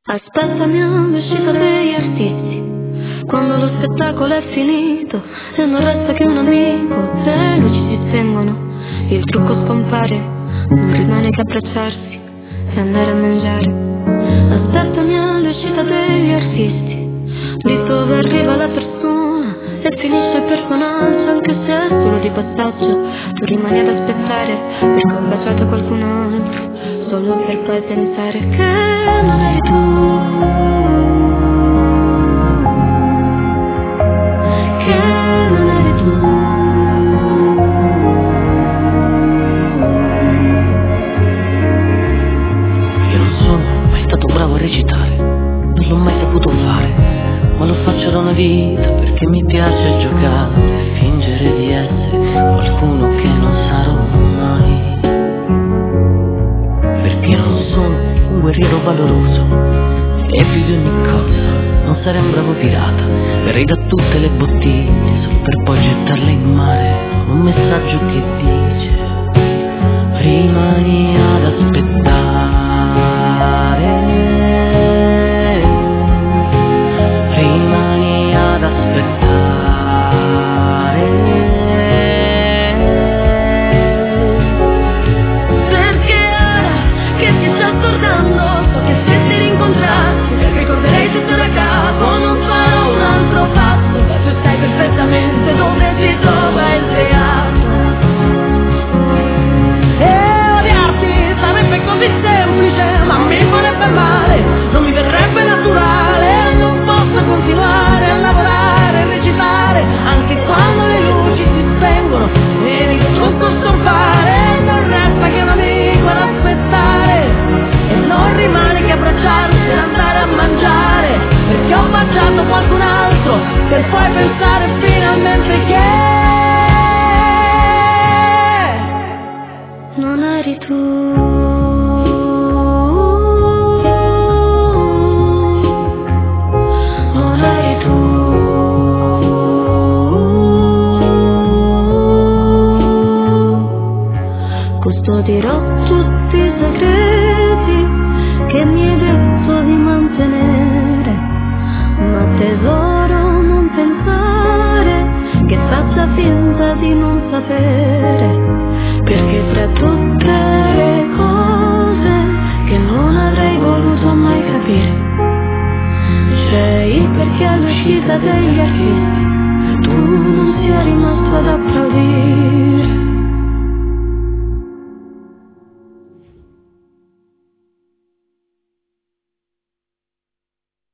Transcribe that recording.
Aspettami all'uscita degli artisti, quando lo spettacolo è finito e non resta che un amico. Le luci si spengono, il trucco scompare, non rimane che abbracciarsi e andare a mangiare. Aspettami all'uscita degli artisti, lì dove arriva la persona e finisce il personaggio. Anche se è solo di passaggio, tu rimani ad aspettare perché ho baciato qualcun altro, solo per poi pensare che non eri tu, che non eri tu. Io non sono mai stato bravo a recitare, non l'ho mai saputo fare, ma lo faccio da una vita perché mi piace giocare e fingere di essere qualcuno che non sarò mai. Perché non sono un guerriero valoroso e più di ogni cosa non sarei un bravo pirata, verrei da tutte le bottiglie solo per poi gettarle in mare. Un messaggio che dice: rimani ad aspettare, rimani ad aspettare, perché ora che ti sta tornando so che se ti rincontrassi ricorderei tutto da capo. Non farò un altro passo, ma tu sai perfettamente dove si trova il teatro. E odiarti sarebbe così semplice, ma mi farebbe male, non mi verrebbe naturale. Non posso continuare a lavorare, a recitare, anche quando le luci si spengono e mi tutto stompare. Non resta che un amico ad aspettare e non rimane che abbracciarsi e andare a mangiare, perché ho baciato qualcun altro per poi pensare finalmente che non eri tu. Non eri tu. Custodirò tutti i segreti che mi hai detto di mantenere, ma tesoro non pensare che faccia finta di non sapere, perché tra tutte le cose che non avrei voluto mai capire c'è il perché all'uscita degli artisti